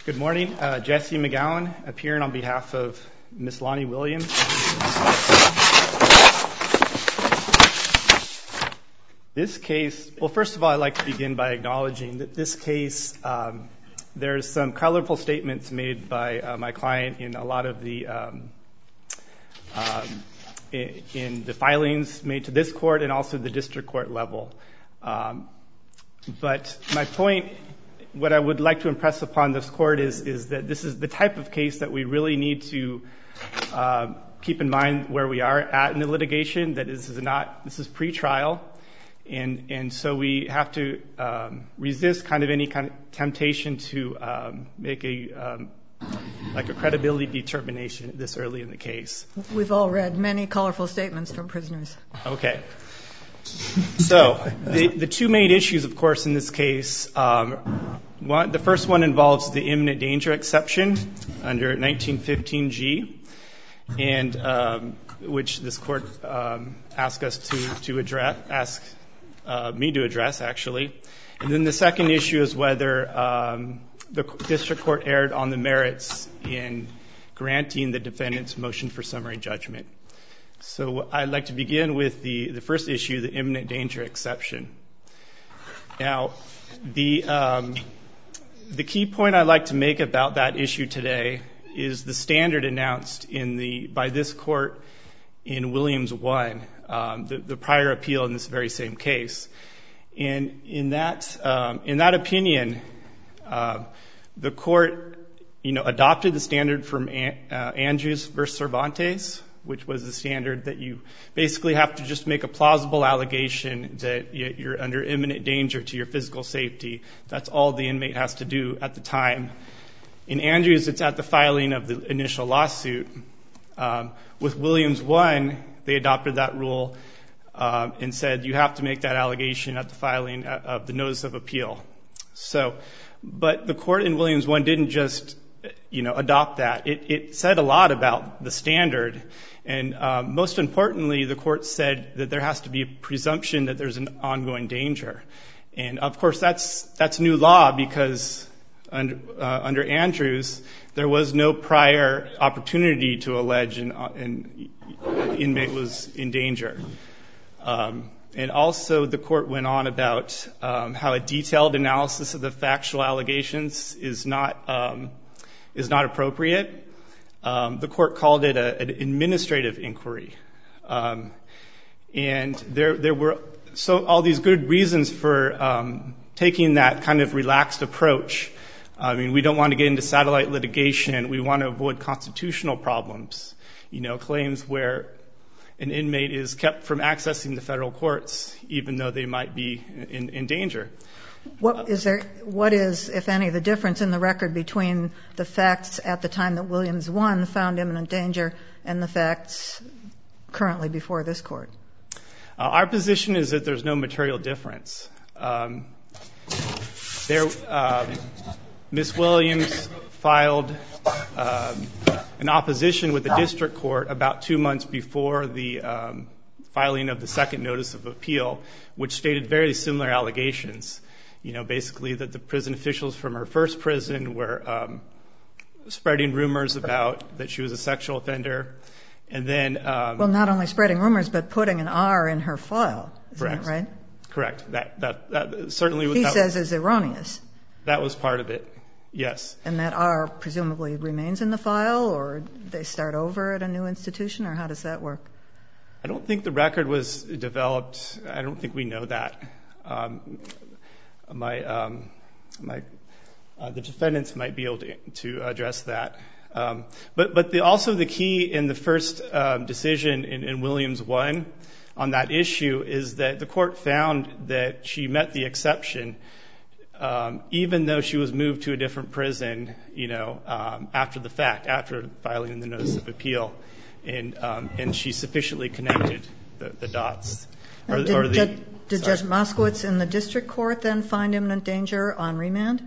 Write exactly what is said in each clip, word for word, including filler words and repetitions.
Good morning. Uh, Jesse McGowan, appearing on behalf of Miz Lonnie Williams. This case, well, first of all, I'd like to begin by acknowledging that this case, um, there's some colorful statements made by uh, my client in a lot of the, um, um, in, in the filings made to this court and also the district court level. Um, but my point, what I would like to impress upon this court is, is that this is the type of case that we really need to uh, keep in mind where we are at in the litigation, that this is not, this is pre-trial, and, and so we have to um, resist kind of any kind of temptation to um, make a, um, like a credibility determination this early in the case. We've all read many colorful statements from prisoners. Okay. So the, the two main issues, of course, in this case, um, one, the first one involves the imminent danger exception under nineteen fifteen G, and um, which this court um, asked us to, to address, ask uh, me to address, actually. And then the second issue is whether um, the district court erred on the merits in granting the defendant's motion for summary judgment. So I'd like to begin with the, the first issue, the imminent danger exception. Now, the, um, the key point I'd like to make about that issue today is the standard announced in the, by this court in Williams one, um, the, the prior appeal in this very same case. And in that, um, in that opinion, uh, the court, you know, adopted the standard from An- uh, Andrews versus Cervantes, which was the standard that you basically have to just make a plausible allegation that you're under imminent danger to your physical safety. That's all the inmate has to do at the time. In Andrews, it's at the filing of the initial lawsuit. Um, with Williams one, they adopted that rule um, and said you have to make that allegation at the filing of the notice of appeal. So, but the court in Williams one didn't just, you know, adopt that. It, it said a lot about the standard. And um, most importantly, the court said that there has to be a presumption that there's an ongoing danger. And of course, that's that's new law because under, uh, under Andrews, there was no prior opportunity to allege an, an inmate was in danger. Um, and also, the court went on about um, how a detailed analysis of the factual allegations is not um, is not appropriate. Um, the court called it a, an administrative inquiry. Um, and there, there were so all these good reasons for um, taking that kind of relaxed approach. I mean, we don't want to get into satellite litigation. We want to avoid constitutional problems, you know, claims where an inmate is kept from accessing the federal courts, even though they might be in, in danger. What is there, what is, if any, the difference in the record between the facts at the time that Williams one found imminent danger and the facts currently before this court? Uh, our position is that there's no material difference. Um, there, um, Miz Williams filed um, an opposition with the district court about two months before the um, filing of the second notice of appeal, which stated very similar allegations. You know, basically that the prison officials from her first prison were um, spreading rumors about that she was a sexual offender. And then... Um, well, not only spreading rumors, but putting an R in her file. Isn't correct. that right? Correct. That, that, that certainly... He that, says is erroneous. That was part of it, yes. And that R presumably remains in the file, or they start over at a new institution, or how does that work? I don't think the record was developed. I don't think we know that. Um, My, um, my, uh, the defendants might be able to, to address that. Um, but, but the, also the key in the first um, decision in, in Williams one on that issue is that the court found that she met the exception, um, even though she was moved to a different prison, you know, um, after the fact, after filing the notice of appeal, and um, and she sufficiently connected the, the dots. Or, did, or the, did, did Judge Moskowitz in the district court then find imminent danger on remand?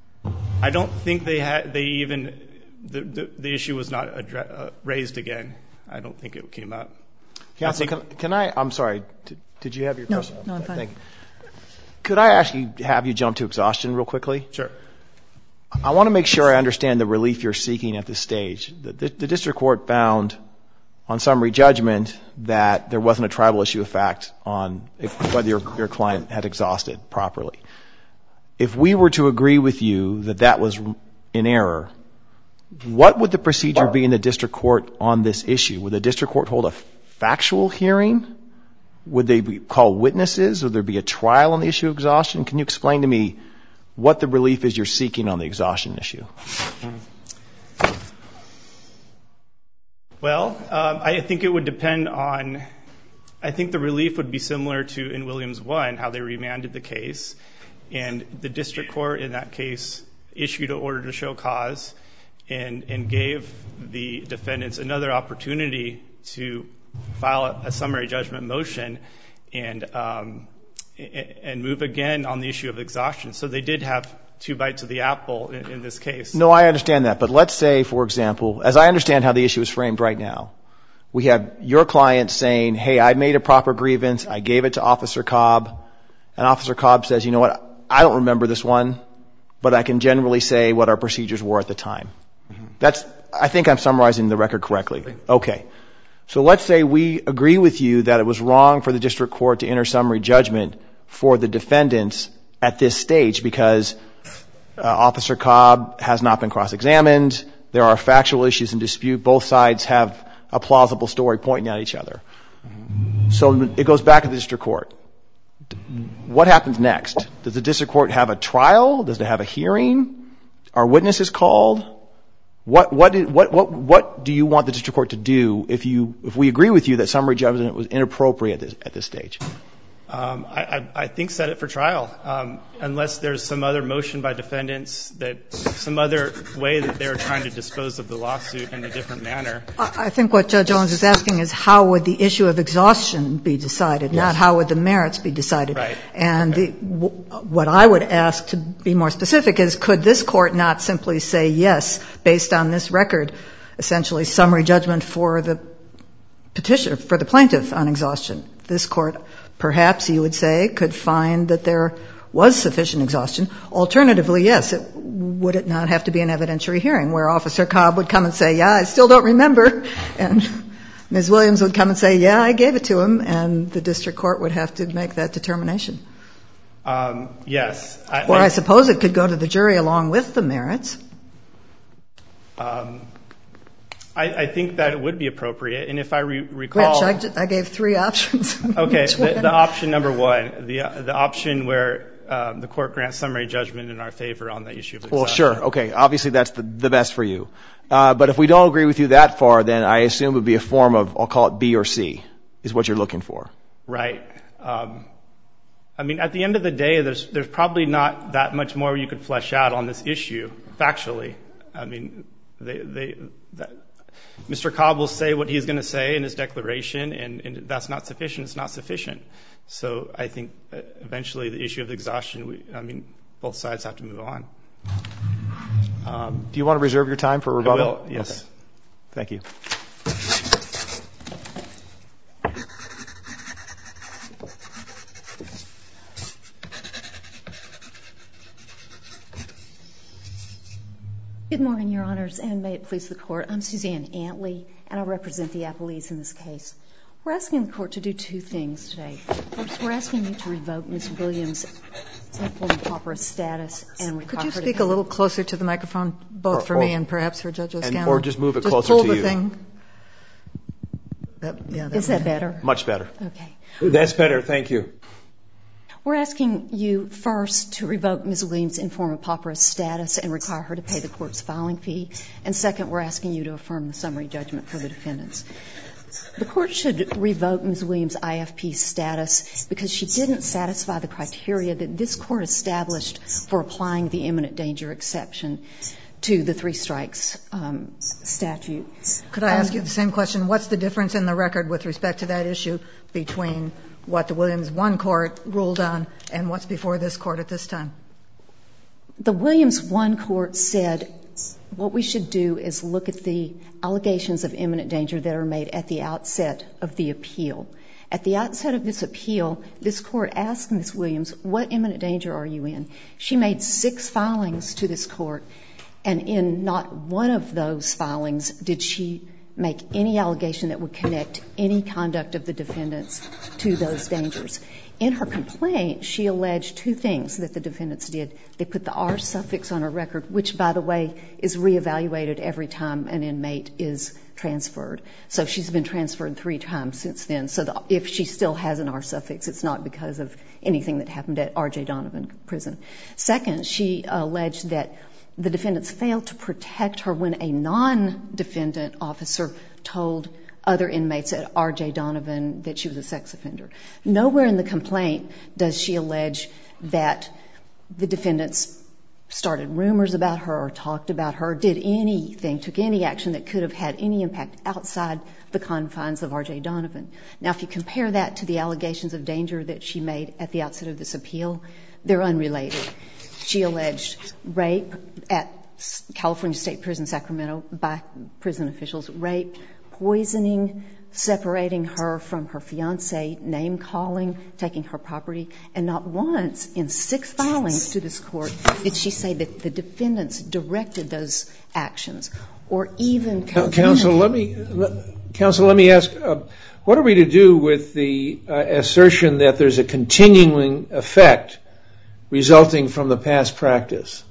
I don't think they had. They even the the, the issue was not addre- uh, raised again. I don't think it came up. Counsel, can, can I? I'm sorry. Did, did you have your no, question? No, I'm fine. Thank you. Could I ask you have you jump to exhaustion real quickly? Sure. I want to make sure I understand the relief you're seeking at this stage. The, the, the district court found on summary judgment that there wasn't a tribal issue of fact on if, whether your, your client had exhausted properly. If we were to agree with you that that was in error, what would the procedure be in the district court on this issue? Would the district court hold a factual hearing? Would they be, call witnesses? Would there be a trial on the issue of exhaustion? Can you explain to me what the relief is you're seeking on the exhaustion issue? Well, um, I think it would depend on, I think the relief would be similar to in Williams one, how they remanded the case. And the district court in that case issued an order to show cause and, and gave the defendants another opportunity to file a, a summary judgment motion and um, and move again on the issue of exhaustion. So they did have two bites of the apple in, in this case. No, I understand that. But let's say, for example, as I understand how the issue is framed right now, we have your client saying, hey, I made a proper grievance. I gave it to Officer Cobb. And Officer Cobb says, you know what, I don't remember this one, but I can generally say what our procedures were at the time. Mm-hmm. That's, I think I'm summarizing the record correctly. Okay. So let's say we agree with you that it was wrong for the district court to enter summary judgment for the defendants at this stage because uh, Officer Cobb has not been cross-examined. There are factual issues in dispute. Both sides have a plausible story pointing at each other. Mm-hmm. So it goes back to the district court. What happens next? Does the district court have a trial? Does it have a hearing? Are witnesses called? What what did, what what what do you want the district court to do if you if we agree with you that summary judgment was inappropriate at this, at this stage? Um, I, I, I think set it for trial, um, unless there's some other motion by defendants that some other way that they're trying to dispose of the lawsuit in a different manner. I think what Judge Owens is asking is how would the issue of exhaustion be decided, yes. Not how would the merits be decided. Right. And okay. the, w- what I would ask to be more specific is could this court not simply say yes, based on this record, essentially summary judgment for the petitioner, for the plaintiff on exhaustion. This court, perhaps you would say, could find that there was sufficient exhaustion. Alternatively, yes, it, would it not have to be an evidentiary hearing where Officer Cobb would come and say, yeah, I still don't remember, and Miz Williams would come and say, yeah, I gave it to him, and the district court would have to make that determination. Um, yes. I, or I, I suppose it could go to the jury along with the merits. Um, I, I think that it would be appropriate, and if I re- recall, Which I, I gave three options. Okay, the, the option number one, the uh, the option where um, the court grants summary judgment in our favor on the issue of exhaustion. Well, sure, okay, obviously that's the, the best for you. Uh, but if we don't agree with you that far, then I assume it would be a form of, I'll call it B or C, is what you're looking for. Right. Um, I mean, at the end of the day, there's there's probably not that much more you could flesh out on this issue factually. I mean, they they. That, Mister Cobb will say what he's going to say in his declaration, and, and that's not sufficient. It's not sufficient. So I think uh, eventually the issue of exhaustion, we, I mean, both sides have to move on. Um, Do you want to reserve your time for rebuttal? I will, yes. Okay. Thank you. Good morning, Your Honors, and may it please the Court. I'm Suzanne Antley, and I represent the appellees in this case. We're asking the Court to do two things today. First, we're asking you to revoke Miz Williams' informal pauper status and require Could you her speak to a little closer to the microphone, both or, for or, me and perhaps for Judge O'Scanlan? Or just move it just closer pull to the you. Thing. That, yeah, that Is that better? Much better. Okay. That's better. Thank you. We're asking you first to revoke Miz Williams' informal pauper status and require her to pay the court's filing fee. And second, we're asking you to affirm the summary judgment for the defendants. The court should revoke Miz Williams' I F P status because she didn't satisfy the criteria that this court established for applying the imminent danger exception to the three strikes um, statute. Could I ask um, you the same question? What's the difference in the record with respect to that issue between what the Williams one court ruled on and what's before this court at this time? The Williams one court said what we should do is look at the allegations of imminent danger that are made at the outset of the appeal. At the outset of this appeal, this court asked Miz Williams, what imminent danger are you in? She made six filings to this court, and in not one of those filings did she make any allegation that would connect any conduct of the defendants to those dangers. In her complaint, she alleged two things that the defendants did. They put the R suffix on her record, which, by the way, is reevaluated every time an inmate is transferred. So she's been transferred three times since then. So the, if she still has an R suffix, it's not because of anything that happened at R J Donovan Prison. Second, she alleged that the defendants failed to protect her when a non-defendant officer told other inmates at R J Donovan that she was a sex offender. Nowhere in the complaint does she allege that the defendants started rumors about her or talked about her, did anything, took any action that could have had any impact outside the confines of R J Donovan. Now, if you compare that to the allegations of danger that she made at the outset of this appeal, they're unrelated. She alleged rape at California State Prison, Sacramento, by prison officials, rape, poisoning, separating her from her fiance, name-calling, taking her property, and not once in six filings to this court did she say that the defendants directed those actions or even... Counsel, let me, Counsel, let me ask, uh, what are we to do with the uh, assertion that there's a continuing effect resulting from the past practice?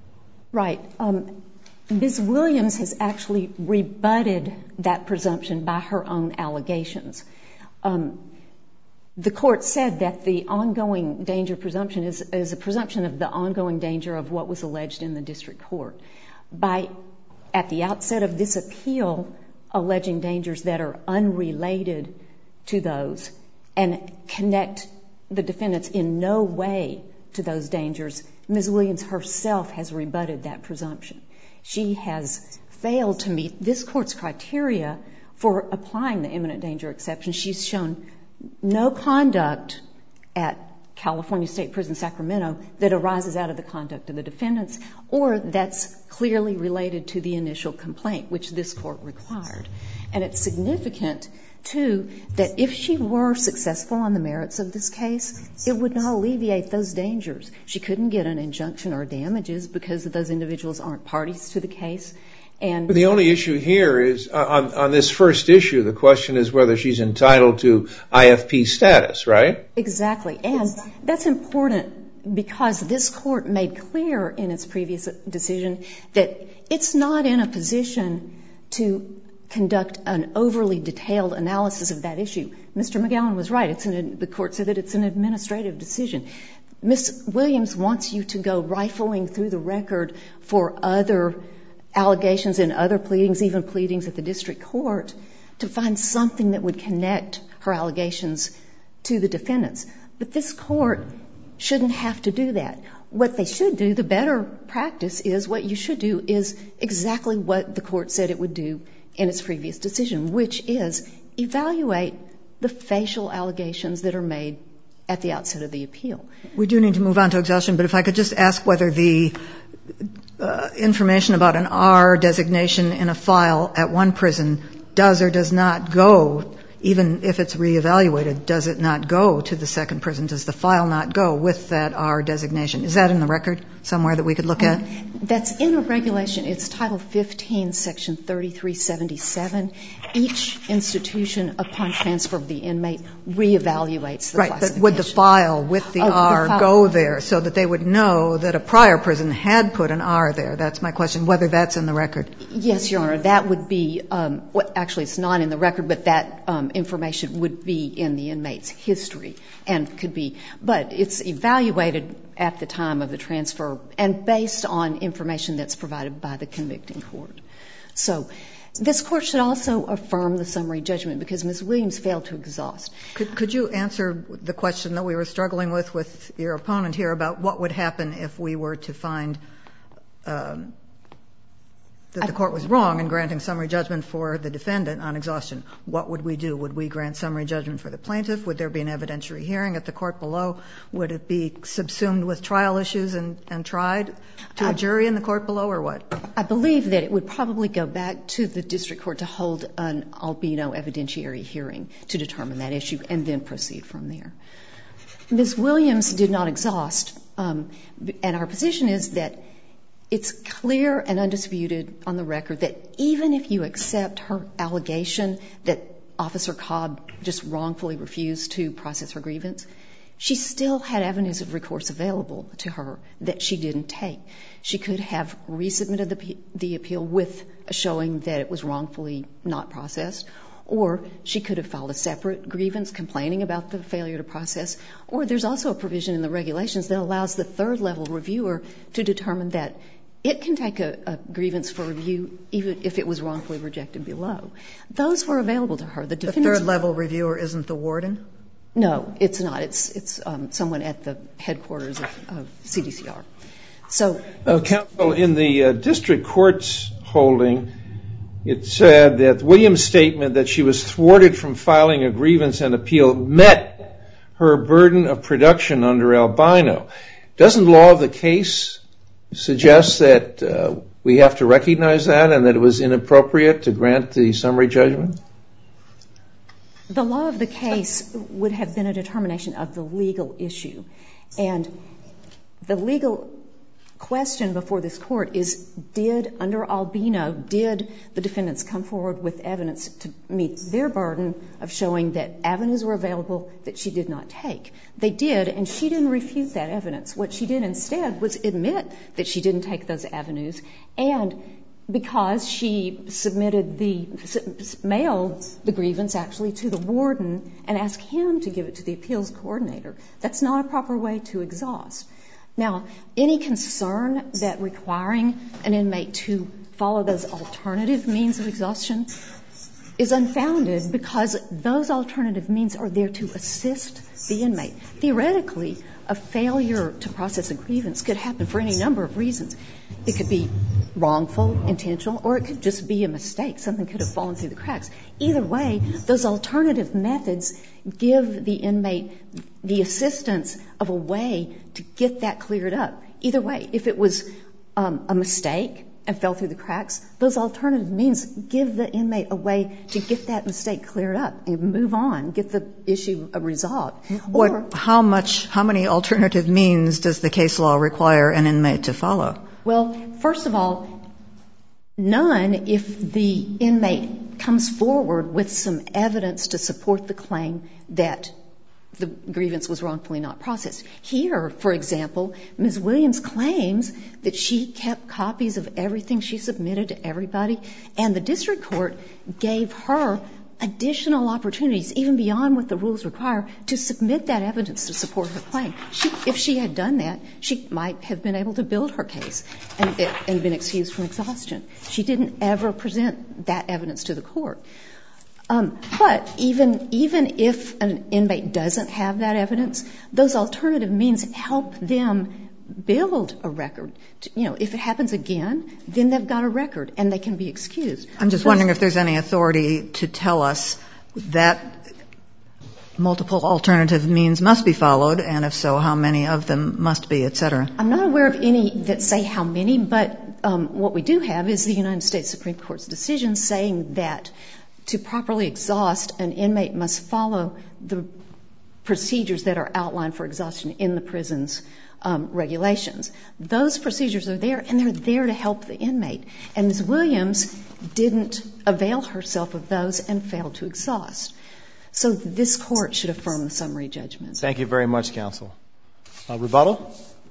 Right. Um, Miz Williams has actually rebutted that presumption by her own allegations. Um, the court said that the ongoing danger presumption is, is a presumption of the ongoing danger of what was alleged in the district court. By, at the outset of this appeal, alleging dangers that are unrelated to those and connect the defendants in no way to those dangers, Miz Williams herself has rebutted that presumption. She has failed to meet this court's criteria for applying the imminent danger exception. She's shown no conduct at California State Prison, Sacramento, that arises out of the conduct of the defendants or that's clearly related to the initial complaint, which this court required. And it's significant, too, that if she were successful on the merits of this case, it would not alleviate those dangers. She couldn't get an injunction or damages because those individuals aren't parties to the case. And but the only issue here is, uh, on, on this first issue, the question is whether she's entitled to I F P status, right? Exactly. And that's important because this court made clear in its previous decision that it's not in a position to conduct an overly detailed analysis of that issue. Mister McGowan was right. It's an, the court said that it's an administrative decision. Miz Williams wants you to go rifling through the record for other allegations and other pleadings, even pleadings at the district court, to find something that would connect her allegations to the defendants. But this court shouldn't have to do that. What they should do, the better practice is, what you should do is exactly what the court said it would do in its previous decision, which is evaluate the facial allegations that are made at the outset of the appeal. We do need to move on to exhaustion, but if I could just ask whether the uh, information about an R designation in a file at one prison does or does not go, even if it's reevaluated, does it not go to the second prison? Does the file not go with that R designation? Is that in the record somewhere that we could look at? Um, that's in a regulation. It's Title fifteen, Section thirty-three seventy-seven. Each institution, upon transfer of the inmate, reevaluates the right, classification. But would the file with the oh, R the file. go there so that they would know that a prior prison had put an R there? That's my question, whether that's in the record. Yes, Your Honor. That would be, um, well, actually it's not in the record, but that um, information would be in the inmate's history and could be, but it's evaluated at the time of the transfer and based on information that's provided by the convicting court. So this court should also affirm the summary judgment because Miz Williams failed to exhaust. Could, could you answer the question that we were struggling with with your opponent here about what would happen if we were to find um, that the court was wrong in granting summary judgment for the defendant on exhaustion, what would we do? Would we grant summary judgment for the plaintiff? Would there be an evidentiary hearing at the court below? Would it be subsumed with trial issues and, and tried to a jury in the court below, or what? I believe that it would probably go back to the district court to hold an albino evidentiary hearing to determine that issue and then proceed from there. Miz Williams did not exhaust, um, and our position is that it's clear and undisputed on the record that even if you accept her allegation that Officer Cobb just wrongfully refused to process her grievance, she still had avenues of recourse available to her that she didn't take. She could have resubmitted the, the appeal with a showing that it was wrongfully not processed, or she could have filed a separate grievance complaining about the failure to process, or there's also a provision in the regulations that allows the third level reviewer to determine that it can take a, a grievance for review even if it was wrongfully rejected below. Those were available to her. The, the third level reviewer isn't the warden? No, it's not. It's, it's um, someone at the headquarters of, of C D C R. So, uh, counsel, in the uh, district court's holding, it said that Williams' statement that she was thwarted from filing a grievance and appeal met her burden of production under albino. Doesn't law of the case suggest that uh, we have to recognize that and that it was inappropriate to grant the summary judgment? The law of the case would have been a determination of the legal issue. And the legal question before this court is, did, under albino, did the defendants come forward with evidence to meet their burden of showing that avenues were available that she did not take? They did, and she didn't refute that evidence. What she did instead was admit that she didn't take those avenues, and because she submitted the, mailed the grievance actually to the warden and asked him to give it to the appeals coordinator. That's not a proper way to exhaust. Now, any concern that requiring an inmate to follow those alternative means of exhaustion is unfounded because those alternative means are there to assist the inmate. Theoretically, a failure to process a grievance could happen for any number of reasons. It could be wrongful, intentional, or it could just be a mistake. Something could have fallen through the cracks. Either way, those alternative methods give the inmate the assistance of a way to get that cleared up. Either way, if it was um, a mistake and fell through the cracks, those alternative means give the inmate a way to get that mistake cleared up and move on, get the issue resolved. What, or, how much, how many alternative means does the case law require an inmate to follow? Well, first of all, none if the inmate comes forward with some evidence to support the claim that the grievance was wrongfully not processed. Here, for example, Miz Williams claims that she kept copies of everything she submitted to everybody, and the district court gave her additional opportunities, even beyond what the rules require, to submit that evidence to support her claim. She, if she had done that, she might have been able to build her case and, and been excused from exhaustion. She didn't ever present that evidence to the court. Um, but even even if an inmate doesn't have that evidence, those alternative means help them build a record. You know, if it happens again, then they've got a record and they can be excused. I'm just wondering if there's any authority to tell us that multiple alternative means must be followed, and if so, how many of them must be, et cetera. I'm not aware of any that say how many, but um, what we do have is the United States Supreme Court's decision saying that to properly exhaust, an inmate must follow the procedures that are outlined for exhaustion in the prison's um, regulations. Those procedures are there, and they're there to help the inmate. And Miz Williams didn't avail herself of those and failed to exhaust. So this court should affirm the summary judgment. Thank you very much, counsel. Uh, rebuttal?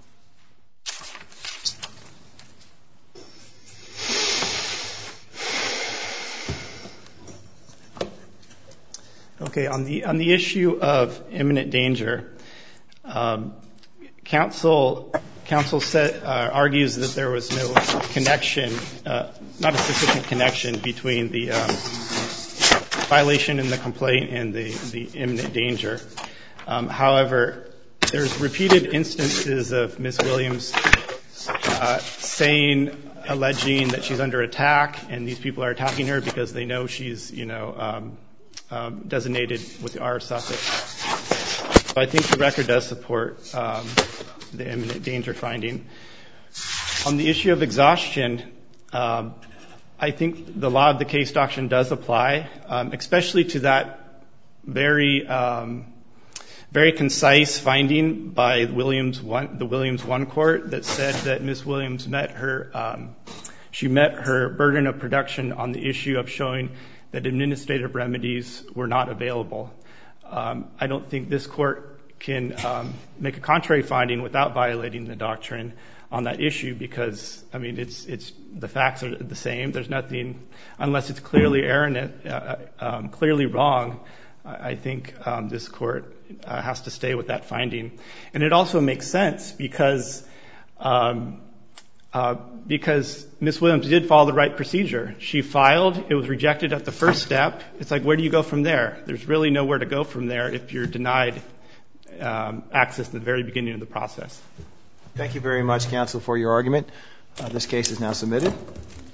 Okay, on the on the issue of imminent danger, um, counsel counsel said, uh, argues that there was no connection, uh, not a sufficient connection between the um, violation in the complaint and the, the imminent danger. Um, however, there's repeated instances of Miz Williams uh, saying alleging that she's under attack, and these people are attacking her because they know she's, you know, um, um, designated with the R suffix. So I think the record does support um, the imminent danger finding. On the issue of exhaustion, um, I think the law of the case doctrine does apply, um, especially to that very, um, very concise finding by Williams one, the Williams one court that said that Miz Williams met her, um, she met her burden of production on the issue of showing that administrative remedies were not available. Um, I don't think this court can um, make a contrary finding without violating the doctrine on that issue, because I mean it's it's the facts are the same. There's nothing, unless it's clearly erroneous, uh, um, clearly wrong. I think um, this court uh, has to stay with that finding, and it also makes sense because um, uh, because Miz Williams did follow the right procedure. She filed. It was rejected at the first step. It's like, where do you go from there? There's really nowhere to go from there if you're denied um, access at the very beginning of the process. Thank you very much, counsel, for your argument. Uh, this case is now submitted.